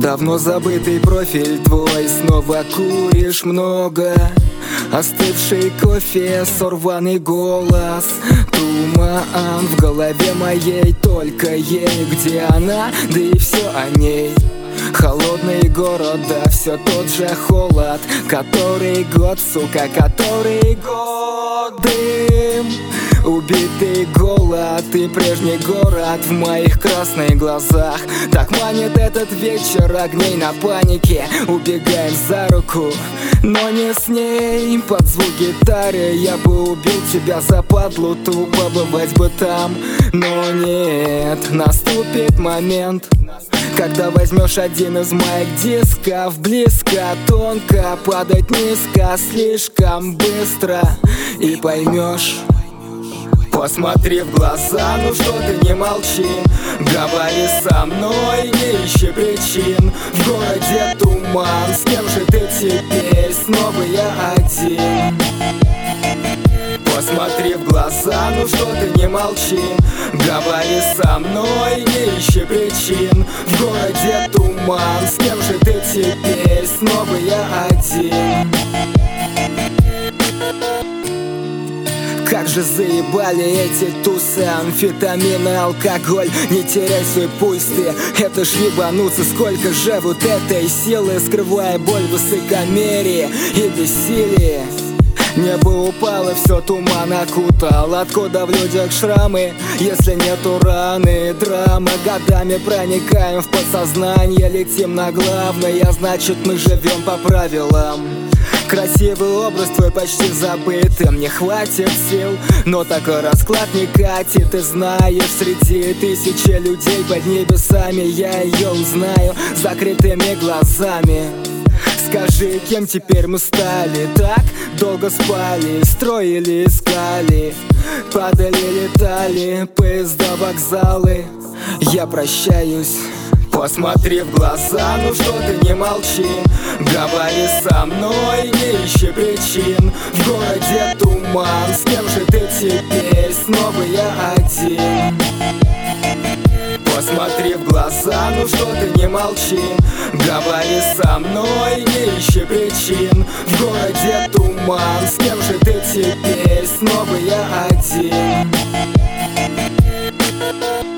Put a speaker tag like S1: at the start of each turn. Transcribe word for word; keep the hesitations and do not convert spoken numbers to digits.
S1: Давно забытый профиль твой, снова куришь много. Остывший кофе, сорванный голос. Туман в голове моей, только ей. Где она, да и все о ней. Холодный город, да все тот же холод. Который год, сука, который год. Дым, убитый голод и прежний город в моих красных глазах. Так манит этот вечер огней на панике. Убегаем за руку, но не с ней. Под звук гитары я бы убил тебя за подлу ту, побывать бы там. Но нет, наступит момент, когда возьмешь один из моих дисков. Близко, тонко, падать низко, слишком быстро. И поймешь. Посмотри в глаза, ну что ты не молчи. Говори со мной, не ищи причин. В городе туман, с кем же ты теперь? Снова я один. Посмотри в глаза, ну что ты не молчи. Говори со мной, не ищи причин. В городе туман, с кем же ты теперь? Снова я один. Как же заебали эти тусы, амфетамины, алкоголь. Не теряй свой пульс, ты, это ж ебануться. Сколько же вот этой силы, скрывая боль, высокомерие и бессилие. Небо упало, все туман окутал. Откуда в людях шрамы, если нету раны? Драма, годами проникаем в подсознание. Летим на главное, значит мы живем по правилам. Красивый образ твой почти забытый, мне хватит сил, но такой расклад не катит. Ты знаешь, среди тысячи людей под небесами я ее узнаю закрытыми глазами. Скажи, кем теперь мы стали? Так долго спали, строили, искали, падали, летали, поезда, вокзалы. Я прощаюсь. Посмотри в глаза, ну что ты не молчи. Говори со мной, не ищи причин. В городе туман, с кем же ты теперь? Снова я один. Посмотри в глаза, ну что ты не молчи. Говори со мной, не ищи причин. В городе туман, с кем же ты теперь? Снова я один.